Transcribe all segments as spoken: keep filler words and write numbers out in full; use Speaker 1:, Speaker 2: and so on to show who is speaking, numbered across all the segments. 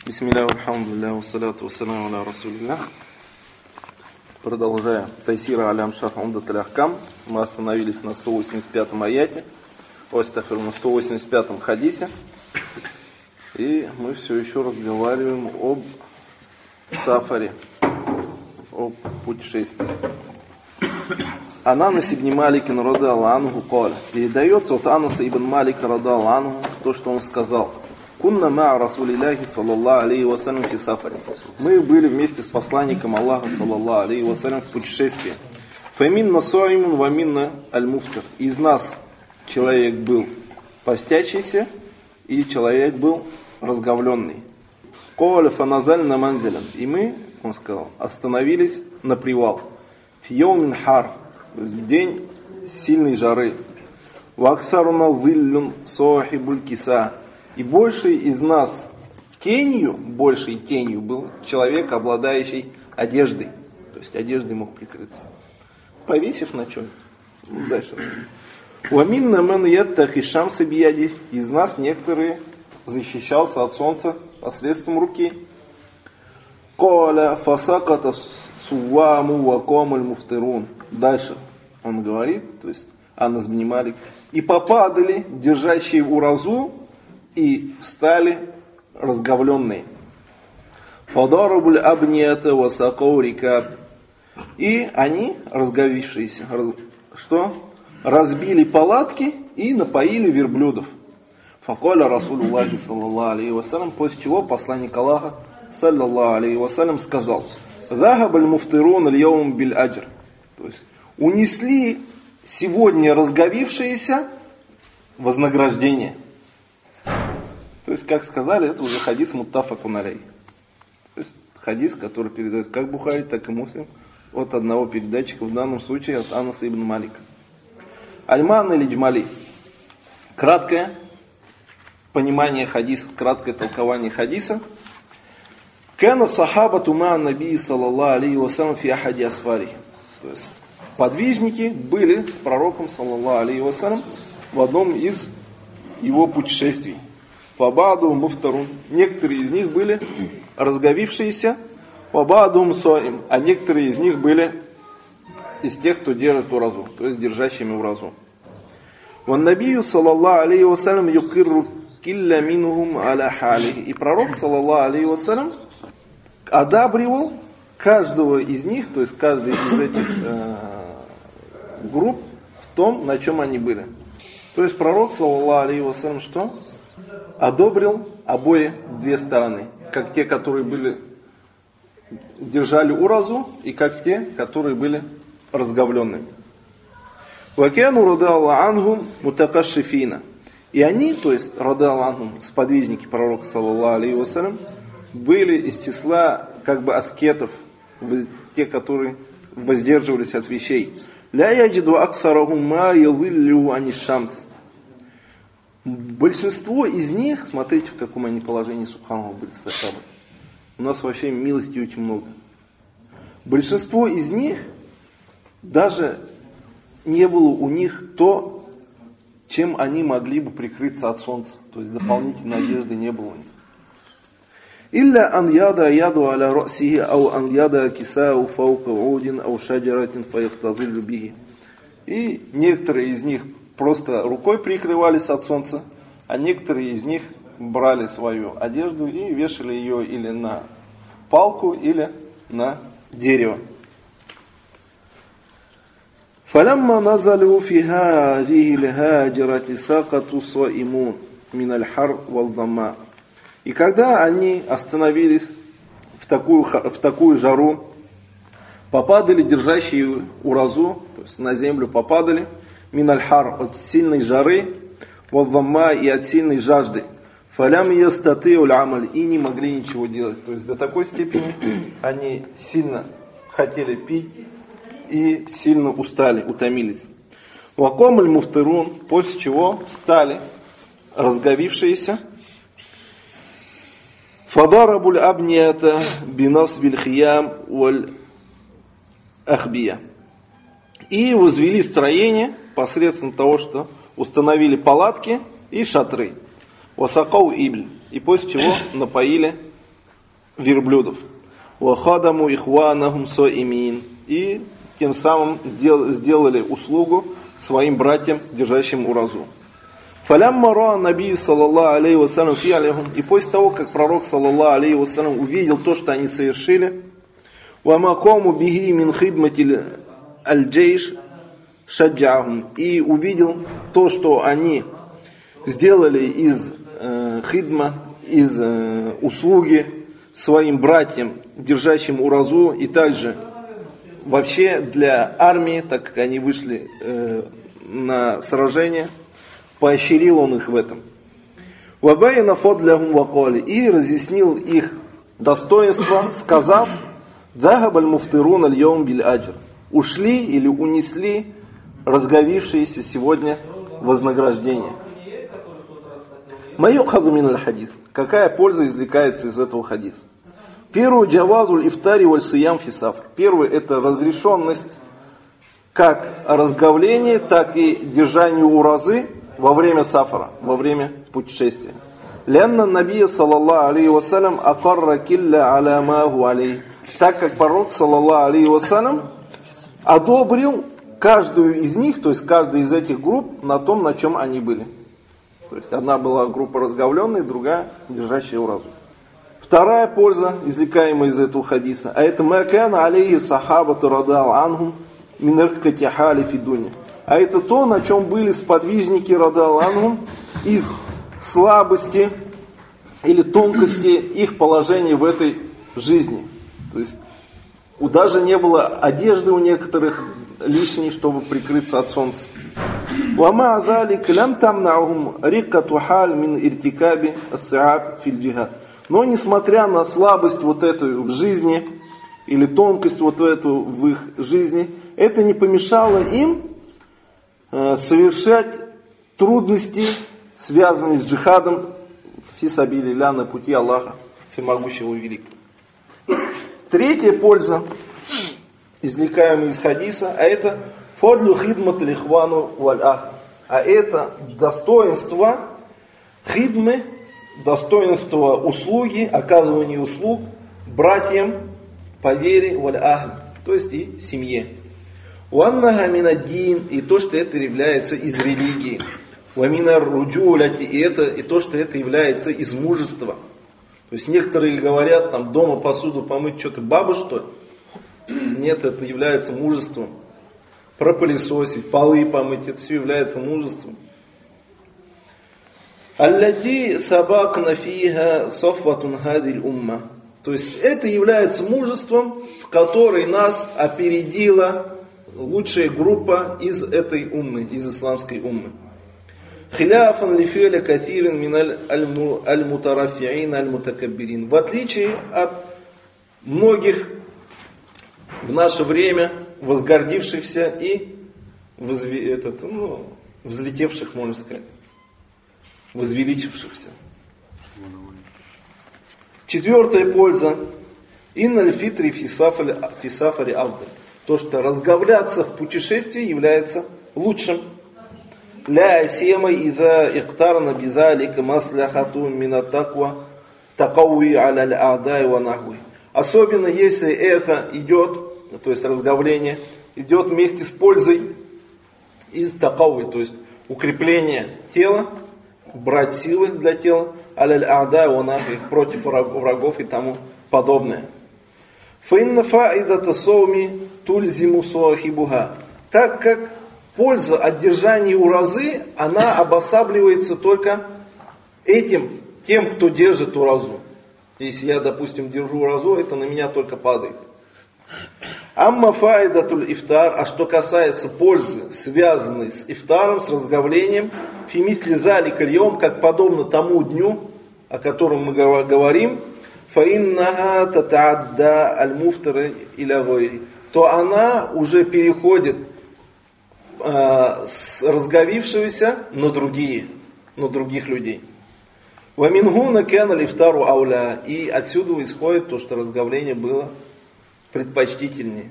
Speaker 1: Бисмилля, алхамдулилля, вассаляту вассаляму аля расулилля. Продолжаем Тайсира алям шарх умдат аль-ахкам. Мы остановились на сто восемьдесят пятом аяте, ой, стахфир, на сто восемьдесят пятом хадисе. И мы все еще разговариваем об сафаре, об путешествии. Ананас ибн Малик радаллаху анху каля. Передается от Анаса ибн Малика радаллаху анху то, что он сказал. Кунна ма расулилляхи саллаллаху алейхи вассалям фи сафаре. Мы были вместе с посланником Аллаха саллаллаху алейхи вассалям в путешествии. Фаминна суаймун ваминна аль-муфтир. Из нас человек был постящийся, и человек был разговленный. Каля фаназальна манзилян. И мы, он сказал, остановились на привал. Фьёмин хар. В день сильной жары. Ваксаруна виллюн сохибуль киса. И больший из нас тенью, большей тенью был человек, обладающий одеждой. То есть одеждой мог прикрыться. Повесив на чем? Дальше. Уаминна ман яттахи шамса бияди. Из нас некоторые защищался от солнца посредством руки. Коля фасаката суваму вакомаль муфтирун. Дальше он говорит, то есть Анас ибн Малик. И попадали, держащие уразу, и встали разговленные. Фадарабуль абнията васакау рикаб. И они, разговившиеся, раз, что? Разбили палатки и напоили верблюдов. Факаля Расулуллахи саллаллаху алейхи вассалям, после чего посланник Аллаха саллаллаху алейхи вассалям сказал: «Захабаль муфтирун аль-яум биль аджр». То есть унесли сегодня разговившиеся вознаграждение. То есть, как сказали, это уже хадис муттафакун алейх. То есть хадис, который передает как Бухари, так и Муслим от одного передатчика, в данном случае от Анаса ибн Малика. Альман или Джмали. Краткое понимание хадиса, краткое толкование хадиса. Кана сахабату ма наби саллаллаху алейхи вассалям фи ахади асфари. То есть подвижники были с пророком саллаллаху алейхи вассалям в одном из его путешествий. Фабаду муфтарун. Некоторые из них были разговившиеся. Фабаду мсоим. А некоторые из них были из тех, кто держит уразу, то есть держащими уразу. Ван набию саллаллаху алейхи вассалям юкирру килля минухум аля халихи. И пророк саллаллаху алейхи вассалям одабривал каждого из них, то есть каждый из этих э, групп в том, на чем они были. То есть пророк саллаллаху алейхи вассалям что? Одобрил обои две стороны, как те, которые были держали уразу, и как те, которые были разговленными. Вакяну радаллаху анхум мутакашшифина. И они, то есть радаллаху анхум, сподвижники пророка саллаллаху алейхи вассалям, были из числа как бы аскетов, те, которые воздерживались от вещей. Ля яджиду аксарахум ма явиллю анишамс. Большинство из них, смотрите, в каком они положении, субханаллах, были сахабы. У нас вообще милости очень много. Большинство из них даже не было у них то, чем они могли бы прикрыться от солнца. То есть дополнительной одежды не было у них. Илля ан яда яду аля расихи, ау ан яда кисау фаука удин, ау шаджаратин фаяхтазилю биги. И некоторые из них просто рукой прикрывались от солнца, а некоторые из них брали свою одежду и вешали ее или на палку, или на дерево. فَلَمَّا نَزَلُوا فِي هَذِهِ الْهَاجِرَةِ سَقَطُوا صَائِمُونَ مِنَ الْحَرِّ وَالظَّمَاءِ. И когда они остановились в такую, в такую жару, попадали держащие уразу, то есть на землю попадали, минальхар, от сильной жары, валвамма, и от сильной жажды, фалям ястаты уль-амаль, и не могли ничего делать. То есть до такой степени они сильно хотели пить и сильно устали, утомились. Вакомаль муфтирун, после чего встали разговившиеся. Фадарабуль абнията бинас бильхиям валь ахбия. И возвели строение посредством того, что установили палатки и шатры. Васакау ибль. И после чего напоили верблюдов. Вахадаму ихванахум соимин. И тем самым сделали услугу своим братьям, держащим уразу. Фалямма ра наби саллаллаху алейхи вассалям фи'алихум. И после того, как пророк саллаллаху алейхи вассалям увидел то, что они совершили, вама кому бихи мин хидмати аль-джейш шаджахум. И увидел то, что они сделали из э, хидма, из э, услуги своим братьям, держащим уразу, и также вообще для армии, так как они вышли э, на сражение, поощрил он их в этом. Вабайна фадлахум вакали. И разъяснил их достоинство, сказав: Дахабаль муфтирун аль-йом биль аджр. Ушли или унесли разговившиеся сегодня вознаграждение. Майюхазу мин аль-хадис. Какая польза извлекается из этого хадиса? Первый, джавазуль ифтари валь сиям фи сафр. Первый — это разрешенность как разговления, так и держанию уразы во время сафара, во время путешествия. Лянна набия саллаллаху алейхи вассалям акарра килля аля маху алейхи. Так как пророк саллаллаху алейхи вассалям одобрил каждую из них, то есть каждую из этих групп на том, на чем они были. То есть одна была группа разговленная, другая держащая уразу. Вторая польза, извлекаемая из этого хадиса, а это макана алейхи сахабату радал анхум мин риккати хали фи дуня. А это то, на чем были сподвижники радал анхум из слабости или тонкости их положения в этой жизни. То есть даже не было одежды у некоторых лишней, чтобы прикрыться от солнца. وَمَا ذَلِكَ لَمْ تَمْنَعُهُمْ رِقَّةُ حَالٍ مِنْ إِرْتِكَابِ الصِّعَابِ فِي الْجِهَادِ. Но несмотря на слабость вот эту в жизни, или тонкость вот эту в их жизни, это не помешало им э, совершать трудности, связанные с джихадом фи сабилилля, на пути Аллаха Всемогущего и Великого. Третья польза, извлекаемая из хадиса, а это фадлю хидмат лихвану валь ах. А это достоинство хидмы, достоинство услуги, оказывания услуг братьям по вере валь ах, то есть и семье. Уаннага минаддин, и то, что это является из религии. Вамина руджуляти, и это и то, что это является из мужества. То есть некоторые говорят, там дома посуду помыть, что ты баба, что ли? Нет, это является мужеством. Пропылесосить, полы помыть, это все является мужеством. Аллати сабакна фиха софватун хадиль умма. То есть это является мужеством, в которой нас опередила лучшая группа из этой уммы, из исламской уммы. Хиляфан лифиля катирин миналь аль-мутарафиин аль-мутакаббирин. В отличие от многих в наше время возгордившихся и возве, этот, ну, взлетевших, можно сказать, возвеличившихся. Четвертая польза. Инналь фитри фисафари авдаль. То, что разговляться в путешествии является лучшим. Ля сема иза ихтарна бизалика масляхату минатаква такауи аля а'дай ва нахуи. Особенно если это идет, то есть разговление, идет вместе с пользой из такауи, то есть укрепление тела, брать силы для тела, аля а'дай ва нахуи, против врагов и тому подобное. Фаинна фаидата соуми тульзиму суахибуха. Так как польза от держания уразы, она обосабливается только этим, тем, кто держит уразу. Если я, допустим, держу уразу, это на меня только падает. Амма фаидатуль ифтар, а что касается пользы, связанной с ифтаром, с разговлением, фимисли зали кальем, как подобно тому дню, о котором мы говорим, фаиннага татаадда аль-муфтара иля гойри, то она уже переходит э, с разговившегося на другие, на других людей. Вамингуна кена лифтару ауля, и отсюда исходит то, что разговление было предпочтительнее.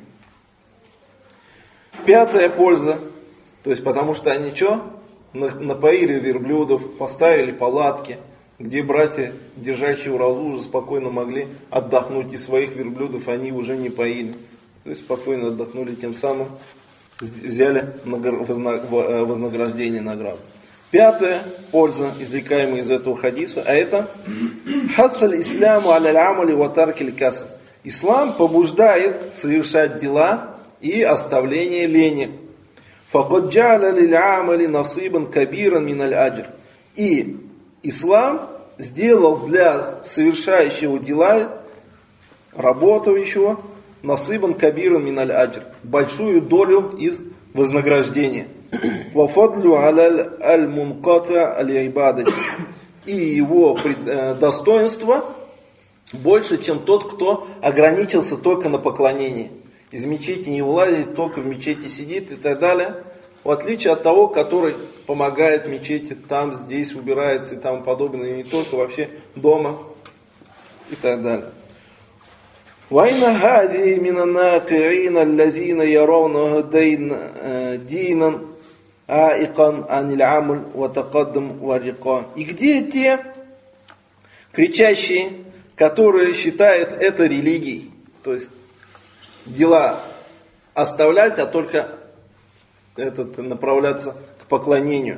Speaker 1: Пятая польза, то есть потому что они что? Напоили верблюдов, поставили палатки, где братья, держащие уразу, уже спокойно могли отдохнуть, и своих верблюдов они уже не поили. То есть спокойно отдохнули, тем самым взяли вознаграждение, награду. Пятая польза, извлекаемая из этого хадиса, а это хасаль исламу аля амали ва таркиль касб. Ислам побуждает совершать дела и оставление лени. Факад джа'аля лиль амали насибан кабиран миналь аджр. И ислам сделал для совершающего дела, работающего, насибан кабиран миналь аджр, большую долю из вознаграждения. Вафадлю аля аль-мунката аль-ибадати. И его достоинство больше, чем тот, кто ограничился только на поклонении. Из мечети не вылазит, только в мечети сидит и так далее. В отличие от того, который помогает мечети, там, здесь убирается и тому подобное, и не только, вообще дома и так далее. وَإِنَّ هَذِهِ مِنَ النَّاقِعِينَ الَّذِينَ يَرَوْنَهُ دِينًا عَائِقًا عَنِ الْعَمَلِ وَتَقَدُّمٍ وَرِقَاءٍ. И где те кричащие, которые считают это религией? То есть дела оставлять, а только этот, направляться к поклонению.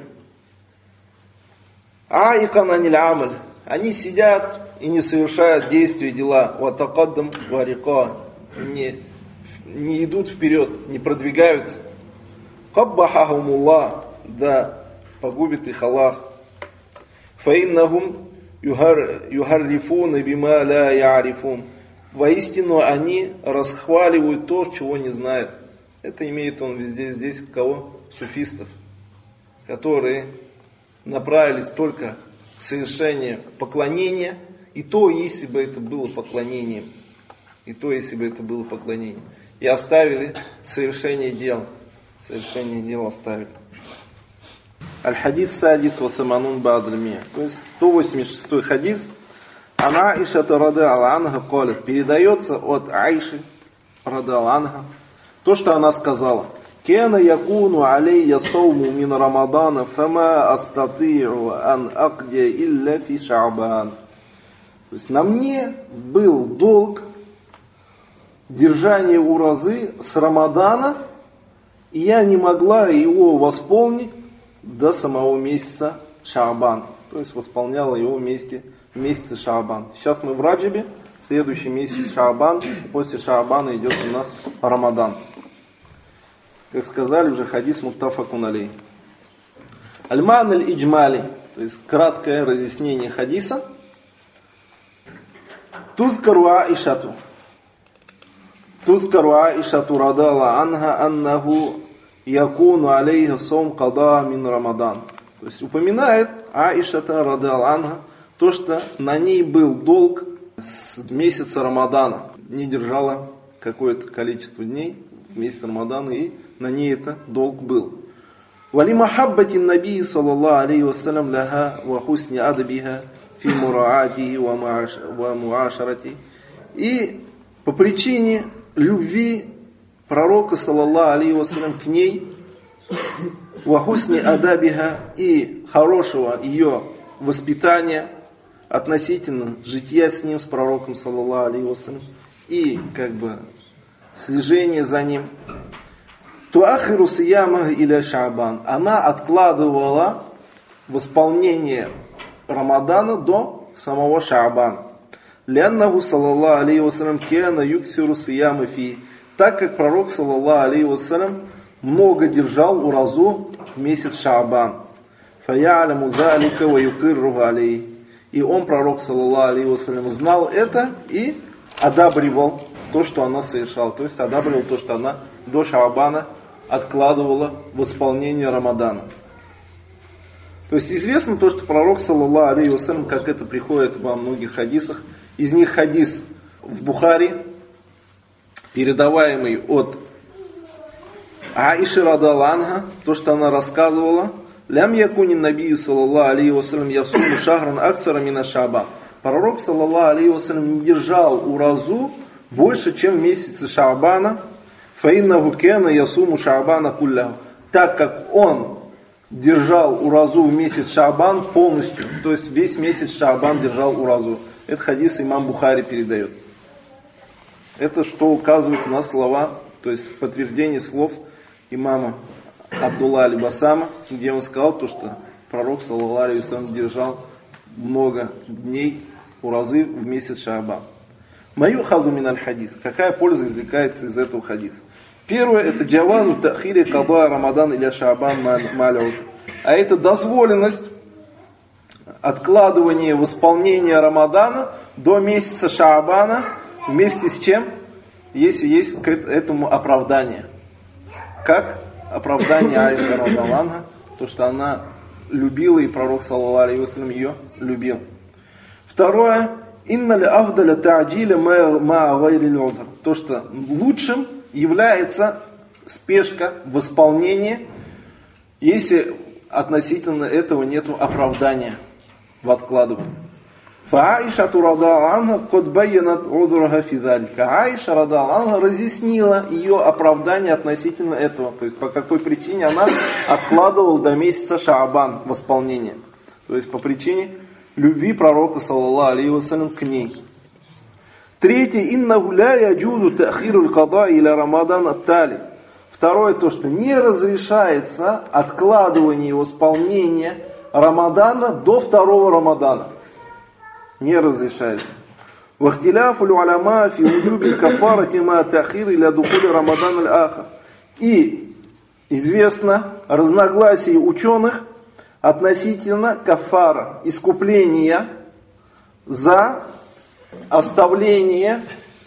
Speaker 1: «Аикан аниль амаль». Они сидят и не совершают действия, дела. «Ватакаддам варика». Не, не идут вперед, не продвигаются. «Каббахахумуллах». Да, погубит их Аллах. «Фаиннахум юхаррифуна бима ла я'рифун». Воистину они расхваливают то, чего не знают. Это имеет он везде, здесь кого? Суфистов, которые направились только к совершению поклонения, и то, если бы это было поклонением, и то, если бы это было поклонением, и оставили совершение дел, совершение дел оставили. Аль-хадис садис ва саманун ба'д-аль-ми'а. То есть сто восемьдесят шестой хадис. Ана Аиша радиаллаху анха قالت, передается от Аиши радиаллаху анха то, что она сказала: «Кена якуну алейя сауму мин Рамадана, фама астати'у ан акдия илля фи Ша'бан». То есть на мне был долг держания уразы с Рамадана, и я не могла его восполнить до самого месяца Ша'бан. То есть восполняла его вместе в месяце Ша'бан. Сейчас мы в Раджабе, следующий месяц Ша'бан, после Ша'бана идет у нас Рамадан. Как сказали уже, хадис муттафакун алейх. Аль-ман аль-иджмали, то есть краткое разъяснение хадиса. Тузкару Аишату. Тузкару Аишату радалла анха аннаху якуну алейха сом када мин Рамадан. То есть упоминает Аишата радалла анха то, что на ней был долг с месяца Рамадана. Не держала какое-то количество дней в месяц Рамадана, и на ней это долг был. Вали махаббати наби саллаллаху алейхи вассалям лаха ва хусни адабиха фи мураати ва муашарати. И по причине любви пророка саллаллаху алейхи вассалям к ней, ва хусни адабиха, и хорошего ее воспитания относительно жития с ним, с пророком саллаллаху алейхи вассалям, и как бы слежение за ним. Туахиру сияма иля Ша'бан. Она откладывала восполнение Рамадана до самого Ша'бана. Ляннаху саллаллаху алейхи вассалям кена юксиру сияма фи. Так как пророк саллаллаху алейхи вассалям много держал уразу в месяц Ша'бан. Фаяляму залика ва юкирруху алейхи. И он, пророк саллаллаху алейхи вассалям, знал это и одабривал то, что она совершала. То есть одабривал то, что она до Ша'бана откладывала восполнение Рамадана. То есть известно то, что пророк саллаллаху алейхи вассалям, как это приходит во многих хадисах, из них хадис в Бухари, передаваемый от Аиши радаллаху анха, то, что она рассказывала: «Лям якунин набию саллаллаху алейхи вассалям ясуму шахран аксара мина Ша'бан». Пророк саллаллаху алейхи вассалям не держал уразу больше, чем в месяце Ша'бана. Фаиннаху кена ясуму Ша'бана кулляху. Так как он держал уразу в месяц Шаабан полностью, то есть весь месяц Шаабан держал уразу. Это хадис имам Бухари передает. Это что указывает на слова, то есть в подтверждение слов имама Абдулла аль-Басама, где он сказал то, что пророк, саллаллаху алейхи ва саллям, держал много дней уразы в месяц Шаабан. Мою хаду миналь хадис. Какая польза извлекается из этого хадиса? Первое, это джавазу тахири каба Рамадан или Шаабан ма'аль. А это дозволенность откладывания восполнения Рамадана до месяца Шаабана вместе с чем? Если есть к этому оправдание. Как оправдание Аиши радхиаллаху анха, то что она любила и пророк саллаллаху алейхи ва саллям ее любил. Второе, инна ли афдаля та'джиля ма гайри аль-удр. То что лучшим является спешка в исполнении, если относительно этого нет оправдания в откладывании. Фаиша радхиаллаху анха код байянат удраха фи залика. Аиша радхиаллаху анха разъяснила ее оправдание относительно этого, то есть по какой причине она откладывала до месяца Шаабан восполнение. То есть по причине любви пророка саллаллаху алейхи ва саллям к ней. Третье, иннаху ла яджузу та'хиру аль-када иля Рамадан ат-тали. Второе, то, что не разрешается откладывание восполнения Рамадана до второго Рамадана. Не разрешается. Вахтиляфу уляма фи уджуби кафарати ма та'хир иля духули Рамадан аль-ахар. И известно разногласие ученых относительно кафара, искупления за оставление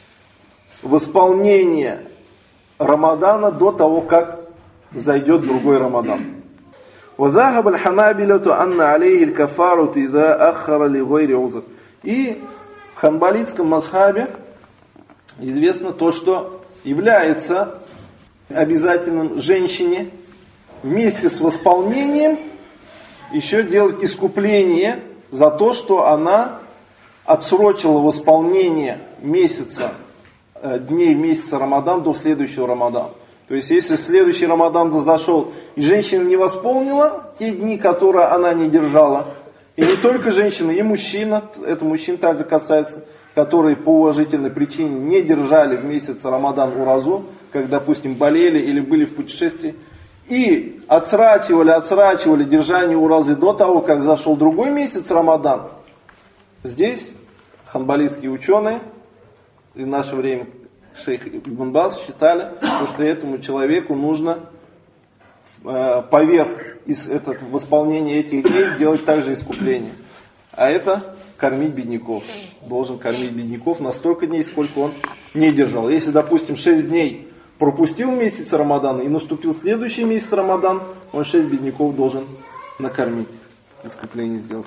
Speaker 1: восполнения Рамадана до того, как зайдет другой Рамадан. وذهب الحنابلة أن عليه الكفارة إذا أخر لغير عذر. И в ханбалитском мазхабе известно то, что является обязательным женщине вместе с восполнением еще делать искупление за то, что она отсрочила восполнение месяца, дней месяца Рамадан до следующего Рамадана. То есть, если следующий Рамадан зашел, и женщина не восполнила те дни, которые она не держала, и не только женщина, и мужчина, это мужчин также касается, которые по уважительной причине не держали в месяц Рамадан уразу, как, допустим, болели или были в путешествии, и отсрачивали, отсрачивали держание уразы до того, как зашел другой месяц Рамадан. Здесь ханбалитские ученые, и в наше время шейх Ибн Баз считали, что этому человеку нужно э, поверх из этого восполнения этих дней делать также искупление. А это кормить бедняков. Должен кормить бедняков на столько дней, сколько он не держал. Если, допустим, шесть дней пропустил месяц Рамадана и наступил следующий месяц Рамадан, он шесть бедняков должен накормить, искупление сделать.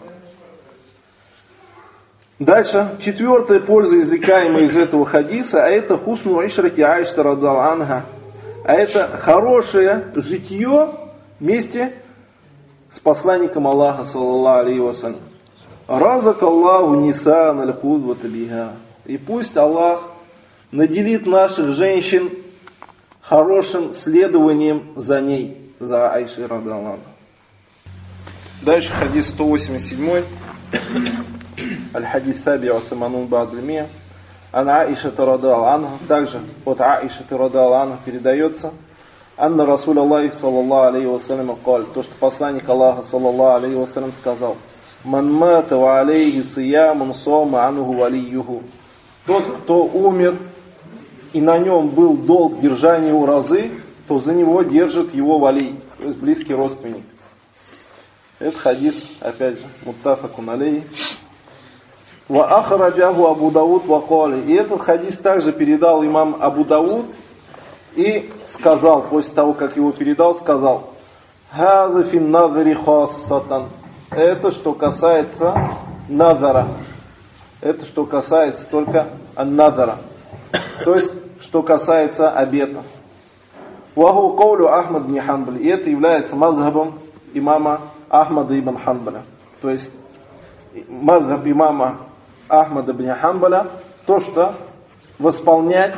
Speaker 1: Дальше, четвертая польза, извлекаемая из этого хадиса, а это хусну ишрати Аиша радхиаллаху анха. А это хорошее житье вместе с посланником Аллаха, саллаллаху алейхи ва саллям. Разак Аллаху нисан аль-худвата биха. И пусть Аллах наделит наших женщин хорошим следованием за ней, за Аишей радхиаллаху анха. Дальше хадис сто восемьдесят семь. Аль-хадис саби'у саманун бa'д-аль-ми'а. Ан Аиша радхиаллаху анха, также от Аиши радхиаллаху анха передается, анна Расуль Аллахи саллаллаху алейхи ва саллям каль, то, что посланник Аллаха саллаллаху алейхи ва саллям сказал: ман мата ва алейхи сиямун сома анху валиюху. Тот, кто умер и на нем был долг держания уразы, то за него держит его вали, то есть близкий родственник. Это хадис, опять же, муттафакун алейхи. Ва ахраджаху Абу Дауд ва кали. И этот хадис также передал имам Абу Дауд и сказал, после того, как его передал, сказал: «Хаза фин назари хассатан». Это что касается назара. Это что касается только ан-назара. То есть, что касается обета. Ваху каулю Ахмад ибн Ханбаль. И это является мазхабом имама Ахмада ибн Ханбаля. То есть, мазхаб имама Ахмада ибн Ханбаля, то, что восполнять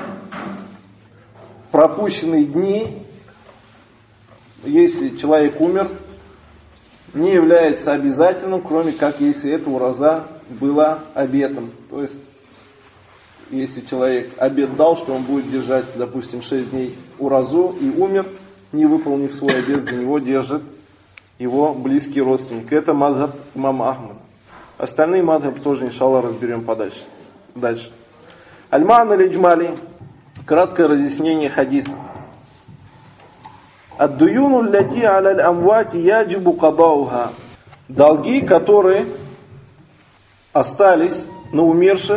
Speaker 1: пропущенные дни, если человек умер не является обязательным, кроме как если эта ураза была обетом. То есть, если человек обет дал, что он будет держать, допустим, шесть дней уразу и умер, не выполнив свой обет, за него держит его близкий родственник. Это мазхаб имама Ахмада. Остальные мазхаб тоже, иншаллах, разберем подальше. Дальше. Аль-Ма'на аль-Иджмали. Краткое разъяснение хадиса. Ад-дуюну аллати аля аль-амвати яджибу кадауха. Долги, которые остались на умерших,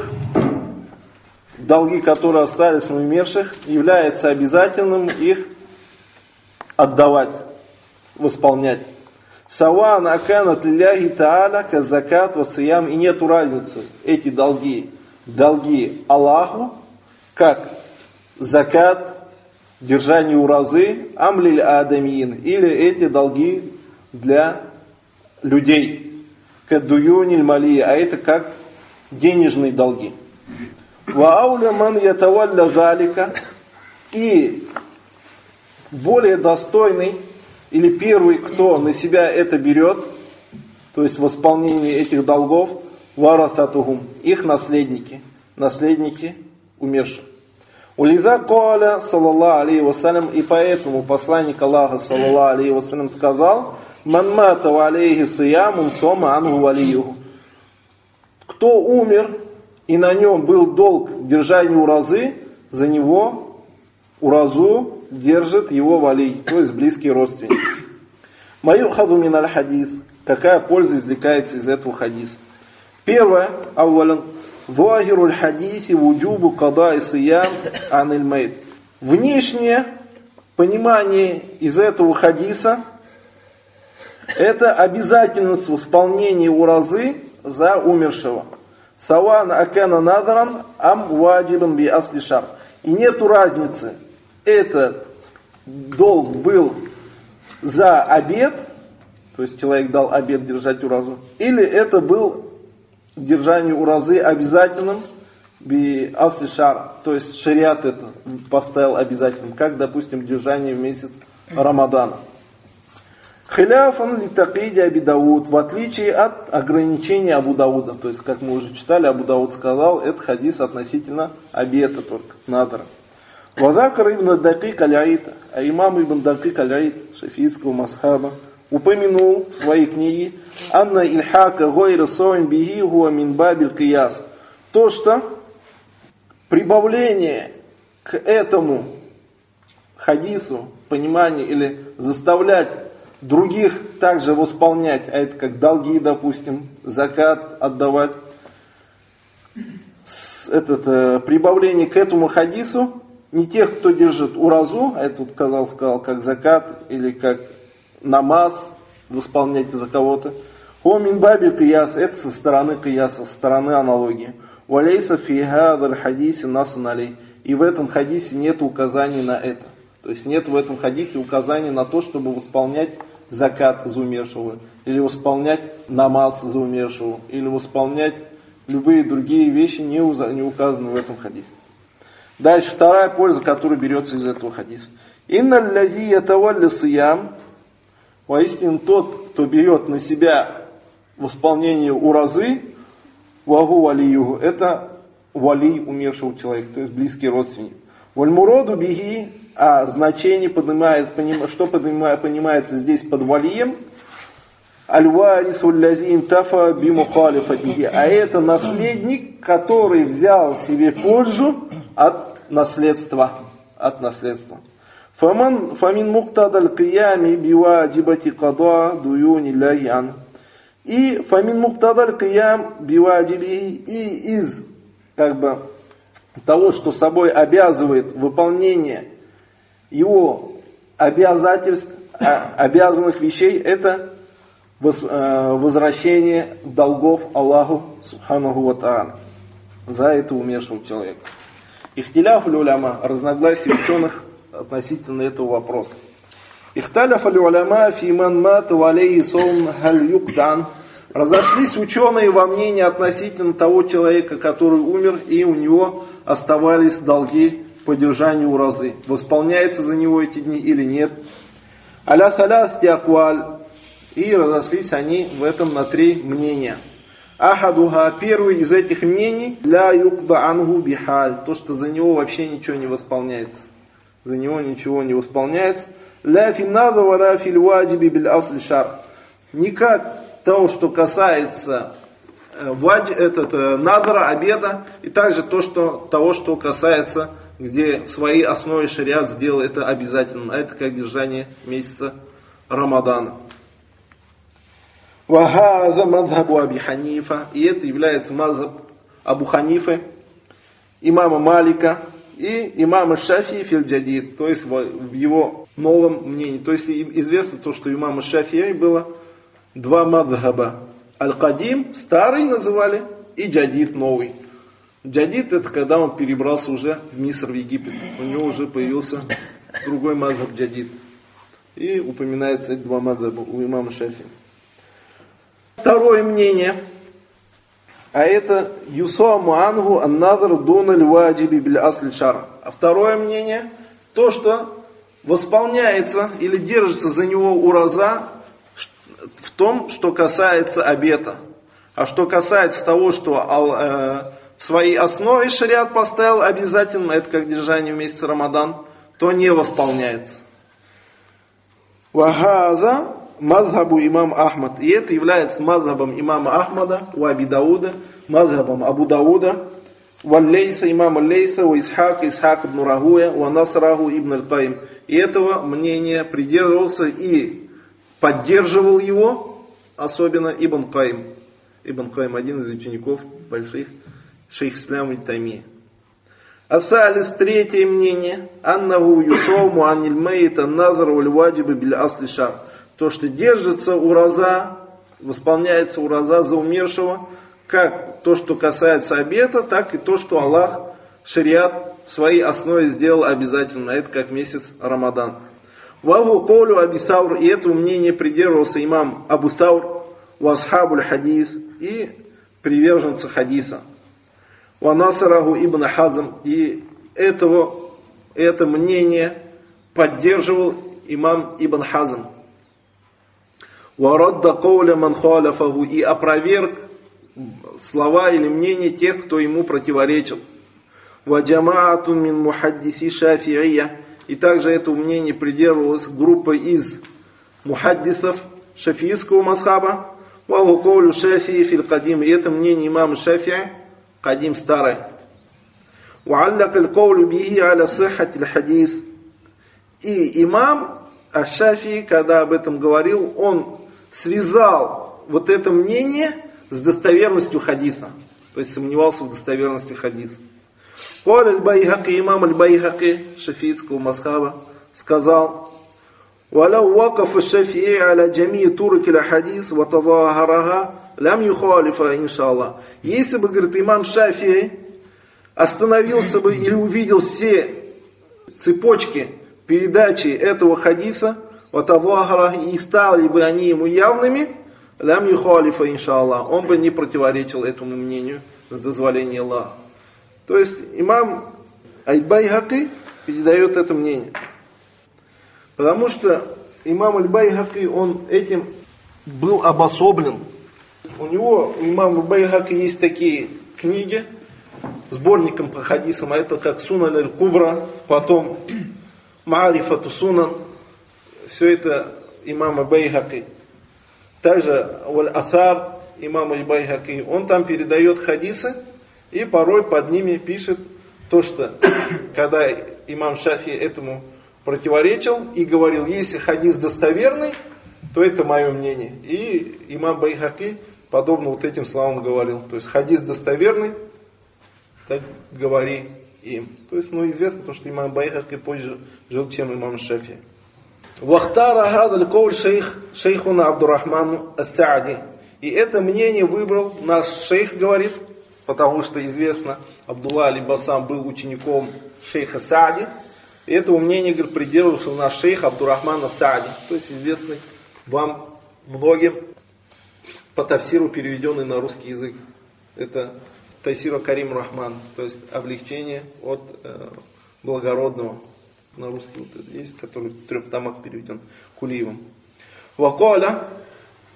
Speaker 1: долги, которые остались на умерших, является обязательным их отдавать, восполнять. Саван аканат лилляхи та'аля казакат васиям. И нету разницы, эти долги, долги Аллаху, как закат, держание уразы, амлиль адамиин, или эти долги для людей, каддуюниль мали, а это как денежные долги. Ва ауля ман ятавалля залика, и более достойный, или первый, кто на себя это берет, то есть восполнение этих долгов, варататухум, их наследники, наследники умерших. Улиза каля, саллаллаху алейхи вассалям, и поэтому посланник Аллаха, саллаллаху алейхи вассалям, сказал: ман мата ва алейхи сиямун сома анху валиюху. Кто умер, и на нем был долг держания уразы, за него уразу держит его валий, то есть близкий родственник. Маюхаду миналь хадис. Какая польза извлекается из этого хадиса? Первое, аввалан, вахируль хадиси вуджубу кадай сиям аниль мейт. Внешнее понимание из этого хадиса — это обязательность восполнения уразы за умершего. Саван акана надаран ам ваджибан би асли шар. И нету разницы, этот долг был за обет, то есть человек дал обет держать уразу, или это был держание уразы обязательным би асли шар, то есть шариат это поставил обязательным, как, допустим, держание в месяц Рамадана. Хиляфан ли такиди Аби Дауд, в отличие от ограничения Абу Дауда, то есть, как мы уже читали, Абу Дауд сказал, это хадис относительно обета только, надра. Вазакар ибн Дакик аль-Аид, а имам ибн Дакик аль-Аид, шафийского масхаба, упомянул в своей книге: «Анна ильхака гойра соин биги гуа мин бабиль кияс». То, что прибавление к этому хадису, понимание или заставлять других также восполнять, а это как долги, допустим, закат отдавать, это прибавление к этому хадису, не тех, кто держит уразу, а это вот сказал, сказал, как закат или как намаз восполнять за кого-то. О минбаби кияс, это со стороны кияса, со стороны аналогии. Валейса фи хадаль хадисе насун алей. И в этом хадисе нет указаний на это. То есть нет в этом хадисе указаний на то, чтобы восполнять закат за умершего, или восполнять намаз за умершего, или восполнять любые другие вещи, не указаны в этом хадисе. Дальше, вторая польза, которая берется из этого хадиса. Инналь лази ятавалли сиям. Воистину тот, кто берет на себя восполнение уразы, вагу валиюху, это вали умершего человека, то есть близкий родственник. Вальмуроду биги, а значение поднимает, поним, что поднимает, понимается здесь под валием, аль-варису лязи интафа бимухалифатихи, а это наследник, который взял себе пользу от наследства, от наследства. Фаман фамин муктадаль киями биваджибати када дуюни ляхиан. И фамин муктадаль киям биваджиби, и из как бы того, что собой обязывает выполнение его обязательств, обязанных вещей, это возвращение долгов Аллаху Субханаху ва Тааля за это умершего человека. Ихтиляф уляма, разногласия ученых относительно этого вопроса. Ихталяф уляма фи ман мат ва алейхи саум халь юктан. Разошлись ученые во мнении относительно того человека, который умер, и у него оставались долги по держанию уразы. Восполняется за него эти дни или нет. Аля салясти акваль. И разошлись они в этом на три мнения. Ахадуха, первый из этих мнений, ля юкда ангу бихаль, то, что за него вообще ничего не восполняется. За него ничего не восполняется. Ля финнада ва ля фил ваджиби биль асли шар. Никак того, что касается вадж, этот, надра, обеда, и также то, что, того, что касается, где в своей основе шариат сделал это обязательным. А это как держание месяца Рамадана. Вахаза мадхабу Аби Ханифа. И это является мазхаб Абу Ханифы, имама Малика и имама Шафии фил джадид. То есть в его новом мнении. То есть известно то, что у имама Шафии было два мадхаба. Аль-Кадим, старый называли, и джадид, новый. Джадид — это когда он перебрался уже в Миср, в Египет. У него уже появился другой мадхаб джадид. И упоминается эти два мадхаба у имама Шафии. Второе мнение, а это юсаму ангу ан-надр дун аль-ваджиби биль асли шар. А второе мнение, то, что восполняется или держится за него ураза в том, что касается обета. А что касается того, что э, в своей основе шариат поставил обязательно, это как держание в месяц Рамадан, то не восполняется. Вахаза мазхабу имам Ахмад. И это является мазхабом имама Ахмада, у Аби Дауда, мазхабом Абу Дауда, валлейса имама Лейса, у Исхака, Исхак ибн Рахуя, у Насраху ибн аль-Каим. И этого мнения придерживался и поддерживал его, особенно Ибн Каим. Ибн Каим один из учеников больших шейх Ислам ибн Таймия. Асалис, третье мнение, аннаху юсому аниль мейта назар валь ваджиба биль асли шар. То, что держится ураза, восполняется ураза за умершего, как то, что касается обета, так и то, что Аллах, шариат, в своей основе сделал обязательно. Это как месяц Рамадан. Ваху колю Аби Саур, и этого мнения придерживался имам Абу Саур, у асхабуль хадис, и приверженцы хадиса. Ва насараху ибн Хазм, и этого, это мнение поддерживал имам Ибн Хазм. Варадда кауля ман халяфаху, и опроверг слова или мнения тех, кто ему противоречил. Ва джамаатун мин мухаддиси шафи'ия, и также это мнение придерживалась группа из мухаддисов шафиийского мазхаба. Ва каулю шафии фил кадим, и это мнение имама Шафии, кадим старый. Ва аллака аль-каулю бихи аля сиххати аль-хадис, и имам Аш-Шафии, когда об этом говорил, он связал вот это мнение с достоверностью хадиса. То есть сомневался в достоверности хадиса. Каль аль-Байхаки, имам аль-Байхаки, шафиитского мазхаба, сказал: «Валяу вакаф аш-Шафии аля джамии турки ля-хадис ва тазахараха лям юхалифа иншаллах». Если бы, говорит, имам Шафии остановился бы или увидел все цепочки передачи этого хадиса, и стали бы они ему явными, лям юхалифа иншаллах, он бы не противоречил этому мнению с дозволения Аллаха. То есть имам Аль-Байхаки передает это мнение. Потому что имам Аль-Байхаки, он этим был обособлен. У него, у имама Аль-Байхаки, есть такие книги, сборником по хадисам, а это как Сунан аль-Кубра, потом Маарифату Сунан, все это имама Байхаки. Также Валь-Асар, имам Аль-Байхаки, он там передает хадисы, и порой под ними пишет то, что когда имам Шафии этому противоречил и говорил: если хадис достоверный, то это мое мнение. И имам Байхаки подобно вот этим словам говорил. То есть хадис достоверный, так говори им. То есть, ну, известно то, что имам Байхаки позже жил, чем имам Шафии. Вахтара гадаль коуль шейх шейхуна Абдуррахману ас-Саади. И это мнение выбрал наш шейх, говорит, потому что известно, Абдулла аль-Басам был учеником шейха Саади. И этого мнения, говорит, придерживался наш шейх Абдуррахман ас-Саади. То есть известный вам многим по тафсиру, переведенный на русский язык. Это Тайсира Карим Рахман, то есть облегчение от э, благородного. На русский вот есть, который в трех томах переведен Кулиевым. Вакаля,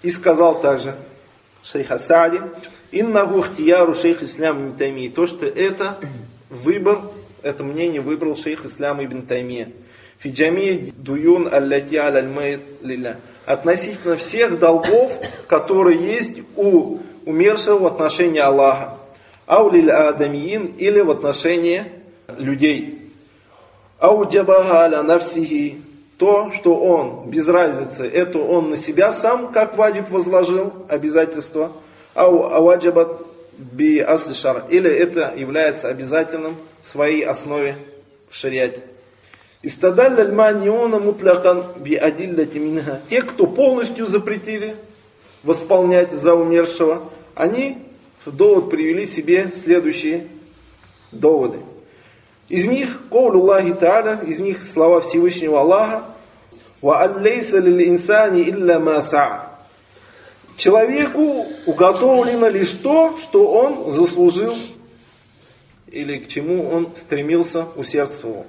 Speaker 1: И сказал также шейх ас-Саади: «Иннаху ихтияру шейх ислям ибн Таймии». То, что это выбор, это мнение выбрал шейх ислам ибн Таймия. «Фи джамии дуюн аллати аляль майт лилля». Относительно всех долгов, которые есть у умершего в отношении Аллаха. «Ау лиль адамиин» или в отношении людей. «Ау джабаха аля нафсихи». То, что он, без разницы, это он на себя сам, как ваджиб, возложил обязательство. Ау аваджабат би асли шар. Или это является обязательным в своей основе в шариате. Истадалля аль-маниуна мутлакан би адиллати минха. Те, кто полностью запретили восполнять за умершего, они в довод привели себе следующие доводы. Из них, каулюллахи та'аля, из них слова Всевышнего Аллаха: «Ва аллейса лил инсани илля ма саа». Человеку уготовлено лишь то, что он заслужил, или к чему он стремился, усердствовал.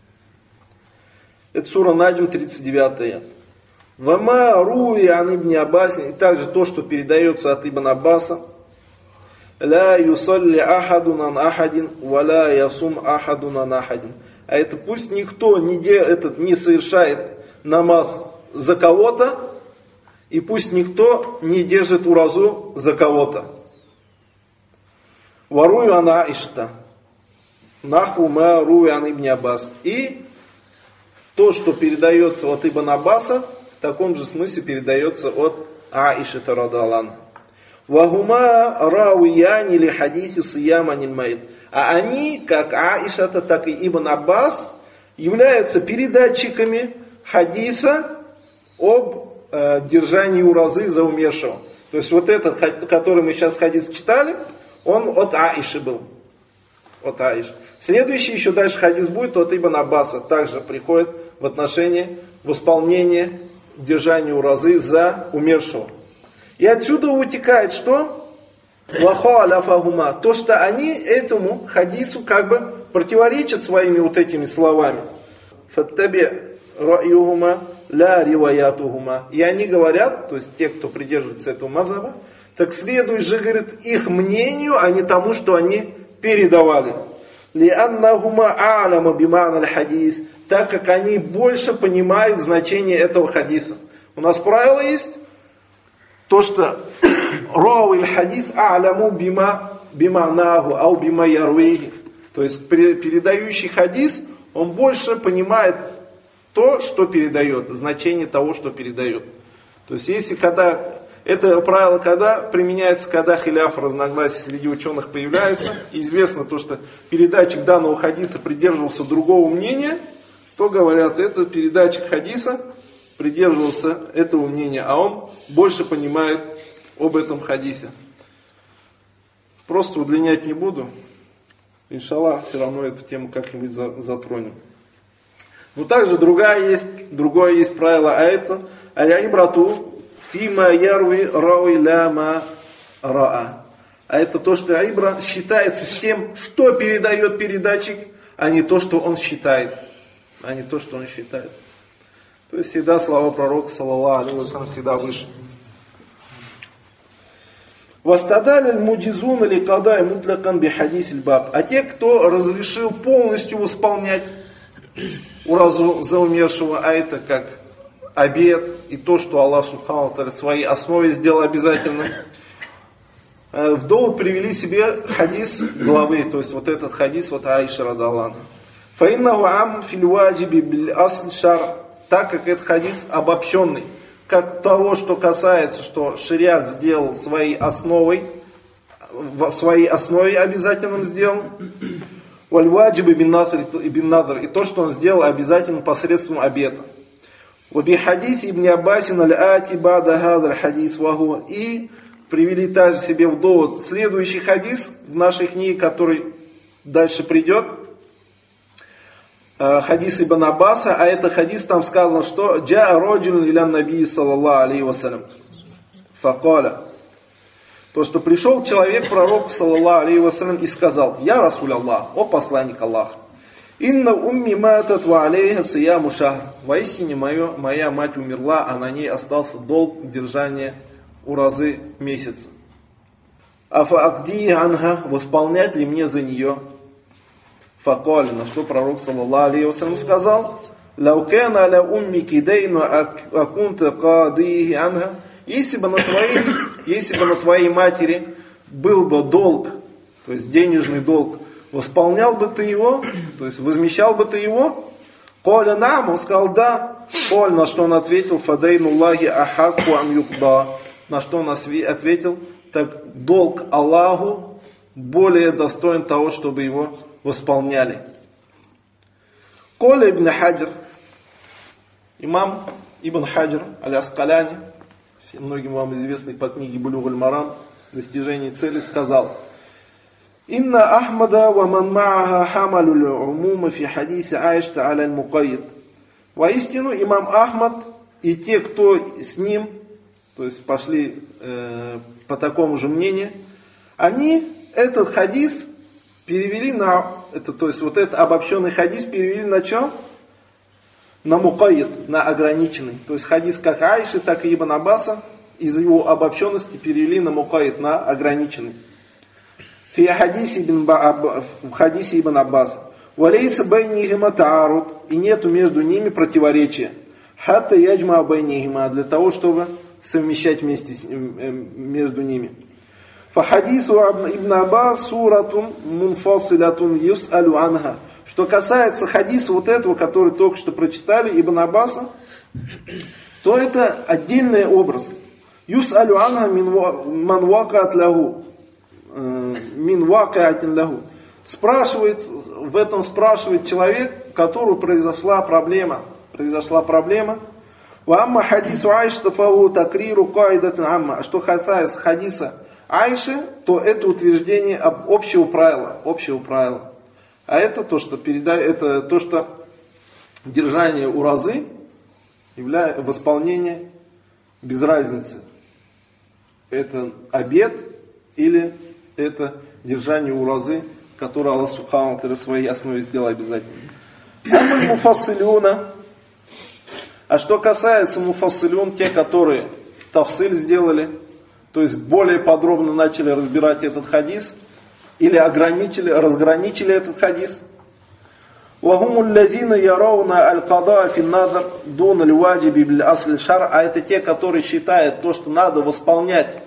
Speaker 1: Это сура Наджм, тридцать девятый аят. «Вама руи ан ибн Аббас». И также то, что передается от Ибн Аббаса. «Ла юсалли ахадун ан ахадин, ва ла ясум ахадун ан ахадин». А это пусть никто не, де, этот, не совершает намаз за кого-то, и пусть никто не держит уразу за кого-то. «Варуй ан Аишта». «Наху ма руи ан ибн Аббас». И то, что передается от Ибн Аббаса, в таком же смысле передается от Аиши радхиаллаху анха. «Вахума рауияни ли хадиси сиям анил майт». А они, как Аиша, так и Ибн Аббас, являются передатчиками хадиса об э, держании уразы за умершего. То есть вот этот, который мы сейчас хадис читали, он от Аиши был. От Аиши. Следующий еще дальше хадис будет от Ибн Аббаса. Также приходит в отношении восполнения держания уразы за умершего. И отсюда вытекает что? Ваха аляфахума. То, что они этому хадису как бы противоречат своими вот этими словами. Фаттаби ра'юхума ля риваятухума. И они говорят, то есть те, кто придерживается этого мазхаба, так следуй же, говорит, их мнению, а не тому, что они передавали. Лианнахума а'ляма бима'на аль-хадис. Так как они больше понимают значение этого хадиса. У нас правило есть, то, что рауи аль-хадис а'ляму бима бима'наху ау бима ярвихи. То есть передающий хадис, он больше понимает то, что передает, значение того, что передает. То есть если когда, это правило когда применяется, когда хиляф, разногласия среди ученых появляются, и известно то, что передатчик данного хадиса придерживался другого мнения, то говорят, это передатчик хадиса придерживался этого мнения, а он больше понимает об этом хадисе. Просто удлинять не буду. Иншаллах, все равно эту тему как-нибудь затронем. Но также другая есть, другое есть правило, а это аль-ибрату фима ярви рауи ляма раа. А это то, что ибра считается с тем, что передает передатчик, а не то, что он считает. А не то, что он считает. То есть всегда слова пророка, саллаллаху алейхи ва саллям, всегда выше. «Вастадаль аль-муджизун ли кадай мутлакан би хадис аль-баб». А те, кто разрешил полностью восполнять уразу за умершего, а это как обет, и то, что Аллах Субхану ва Тааля в своей основе сделал обязательным, в довод привели себе хадис главы, то есть вот этот хадис вот Аиша радхиаллаху анха. «Фаиннаху ам фил ваджиби бил асл шар». Так как этот хадис обобщенный, как того, что касается, что шариат сделал своей основой, в своей основе обязательным сделал, валь ваджиб ибн надр, и то, что он сделал обязательным посредством обета. Ваби хадис ибн Аббасин аль-ати бада хадр хадис ваху. И привели также себе в довод следующий хадис в нашей книге, который дальше придет. Хадис Ибн Аббаса, а это хадис, там сказано, что «Джа роджин илян наби саллаллаху алейхи ва саллям». Факаля. То, что пришел человек к пророку саллаллаху алейхи ва саллям и сказал: «Я Расуль Аллах, о посланник Аллаха, инна умми матат ва алейха сияму шахр». Воистине моя, моя мать умерла, а на ней остался долг держания уразы месяца. Афаакди анха, восполнять ли мне за нее? Факали, на что пророк саллаллаху алейхи вассалям сказал: Лаукена аля уммики дейну акунта кадихи анха. Если бы на твоей, если бы на твоей матери был бы долг, то есть денежный долг, восполнял бы ты его, то есть возмещал бы ты его? Коля нам, он сказал да. Коль, на что он ответил: Фадейнуллахи ахакку ан юкда. На что он ответил: так долг Аллаху более достоин того, чтобы его восполняли. Коля ибн Хаджр, имам ибн Хаджр аль-Аскаляни, многим вам известный по книге Булюг аль-Марам, достижение цели, сказал: Инна Ахмада ва ман ма'аха хамалу умума фи хадиси Аишта аля аль-Мукайид. Воистину, имам Ахмад и те, кто с ним, то есть пошли э, по такому же мнению, они этот хадис перевели на, это, то есть вот этот обобщенный хадис перевели на что? На мукайид, на ограниченный. То есть хадис как Аиши, так и Ибн Аббаса из его обобщенности перевели на мукайид, на ограниченный. В хадисе Ибн Аббаса. Валейса байнихима таарут, и нету между ними противоречия. Хатта яджма байнихима, для того, чтобы совмещать вместе с, между ними. Фахадису Ибн Аббас суратун мунфасилатун юс'алу анха. Что касается хадиса вот этого, который только что прочитали, Ибн Аббаса, то это отдельный образ. Юс'алу анха мин вакаат лаху. Мин вакаатин лаху. Спрашивает, в этом спрашивает человек, у которого произошла проблема. Произошла проблема. Вамма хадису Аишта фаху такриру каидатин амма. Что касается хадиса Аиши, то это утверждение об общего правила, общего правила. А это то, что передает, это то, что держание уразы является восполнение без разницы. Это обет или это держание уразы, которое Аллах Субхану ва Тааля в своей основе сделал обязательным. А что касается муфассилюн, те, которые тафсиль сделали, то есть более подробно начали разбирать этот хадис, или ограничили, разграничили этот хадис. وَهُمُ الَّذِينَ يَرَوْنَ الْقَضَاءَ فِي النَّذْرِ دُونَ الْوَاجِبِ بِالْأَصْلِ الشَّرْعِ. А это те, которые считают то, что надо восполнять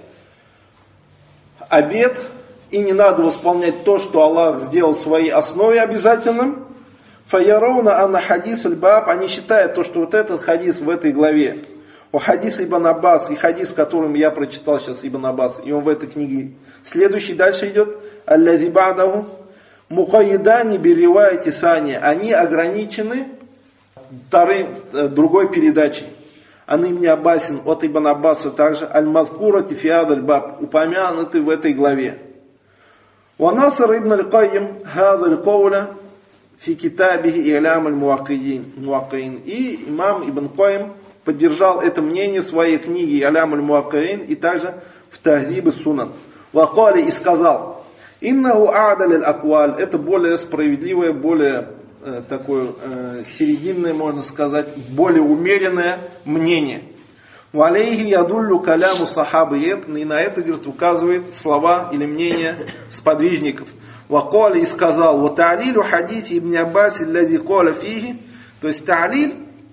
Speaker 1: обет, и не надо восполнять то, что Аллах сделал в своей основе обязательным. فَيَرَوْنَ أَنَّ حَدِيثَ الْبَابِ. Они считают то, что вот этот хадис в этой главе, о хадис Ибн Аббас, и хадис, которым я прочитал сейчас Ибн Аббас, и он в этой книге. Следующий дальше идет. «Аллади ба'даху мукайидани биривайти сани». Они ограничены вторым, другой передачей. Ан Ибн Аббасин, от Ибн Аббаса также. «Аль-Мазкурати фиад аль-Баб», упомянуты в этой главе. «Ва насар Ибн аль-Кайим хада аль-Кауля фи китабихи И'лям аль-Муаккиин». И имам Ибн Кайим поддержал это мнение в своей книге «И'лям аль-Муаккиин» и также в Тахдиб ас-Сунан. Вакали и сказал: «Иннаху а'даль аль-акваль». Это более справедливое, более э, такое э, серединное, можно сказать, более умеренное мнение. «Валейхи ядуллю каляму сахабы». И на это, говорит, указывает слова или мнение сподвижников. Вакали и сказал: «Ва та'лилу хадиси Ибн Аббас аллади каля фихи». То есть та'лиль,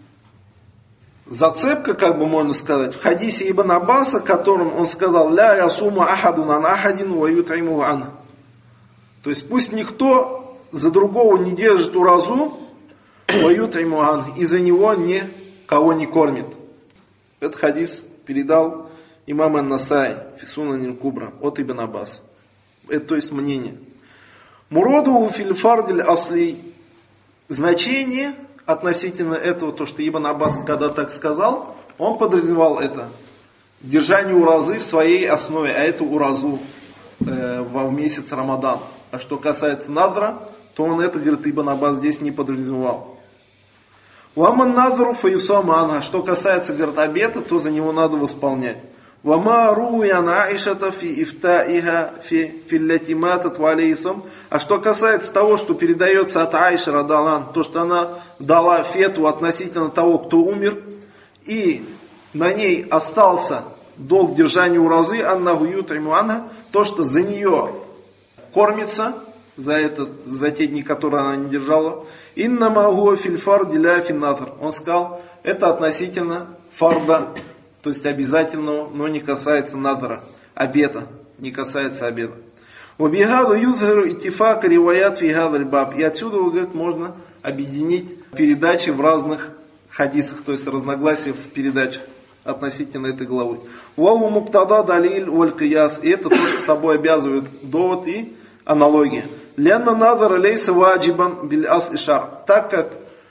Speaker 1: зацепка, как бы можно сказать, в хадисе Ибн Аббаса, которым он сказал: «Ля ясума ахадун ан ахадин ва ют'иму ан». То есть пусть никто за другого не держит уразу, ва ют'иму ан, и за него никого не кормит. Этот хадис передал имам ан-Насаи фи Сунанин Кубра от Ибн Аббаса. Это то есть мнение. Мурадуху фил фардиль асли. Значение относительно этого, то, что Ибн Аббас когда так сказал, он подразумевал это держание уразы в своей основе, а это уразу э, в месяц Рамадан. А что касается надра, то он это, говорит, Ибн Аббас здесь не подразумевал. Ваман надру фаюсама анха. Что касается, говорит, обета, то за него надо восполнять. Вама руян Аишата фи ифтаиха фи филлати матат валейсам. А что касается того, что передается от Аиши радалан, то, что она дала фетву относительно того, кто умер, и на ней остался долг держания уразы, аннаху ют'иму анха, то, что за нее кормится, за, это, за те дни, которые она не держала. Иннама хуа филь фарди ля фин надр. Он сказал, это относительно фарда, то есть обязательного, но не касается надра, обета, не касается обета. Вабихаду юдхару иттифак риваят фи хадаль баб. И отсюда, говорит, можно объединить передачи в разных хадисах, то есть разногласия в передачах относительно этой главы. Ваху муктада далиль валь кияс. И это то, что собой обязывает довод и аналогия. Лянна надара лейса ваджибан биль ас и шар. Так как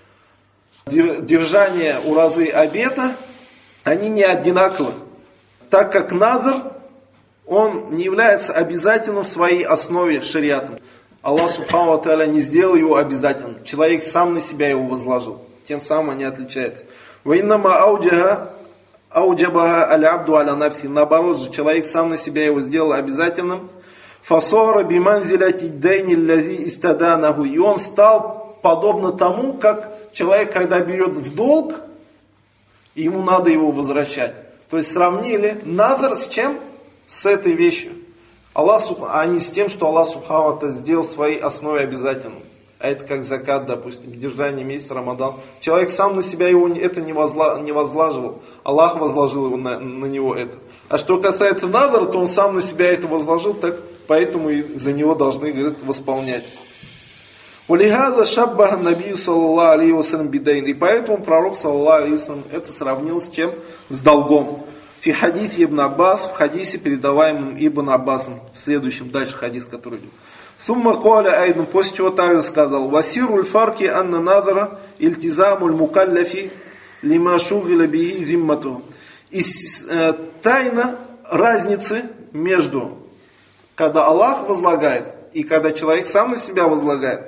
Speaker 1: держание уразы обета, они не одинаковы. Так как надр, он не является обязательным в своей основе шариатом. Аллах Субхану ва Тааля не сделал его обязательным. Человек сам на себя его возложил. Тем самым они отличаются. Ваиннама ауджаха ауджабаха аль-абду аля нафси. Наоборот же, человек сам на себя его сделал обязательным. Фасора биманзиляти дайни лази истаданаху. И он стал подобно тому, как человек, когда берет в долг, ему надо его возвращать. То есть сравнили надр с чем? С этой вещью. Аллах, а не с тем, что Аллах Субхану ва сделал в своей основе обязательным. А это как закат, допустим, держание месяца Рамадан. Человек сам на себя его это не, возла, не возлаживал. Аллах возложил его на, на него это. А что касается надра, то он сам на себя это возложил, так поэтому и за него должны, говорит, восполнять. Валихаза шаббаха набию саллаллаху алейхи вассалям бидайн. И поэтому пророк саллаллаху алейхи вассалям это сравнил с чем? С долгом. Фи хадисе Ибн Аббас, в хадисе, передаваемом Ибн Аббасом, в следующем, дальше хадис, который идет. Сумма коля айдун, после чего также сказал, васируль фарки анна надара ильтизамуль мукалляфи лима шугиля бихи зиммату. И э, тайна разницы между, когда Аллах возлагает, и когда человек сам на себя возлагает.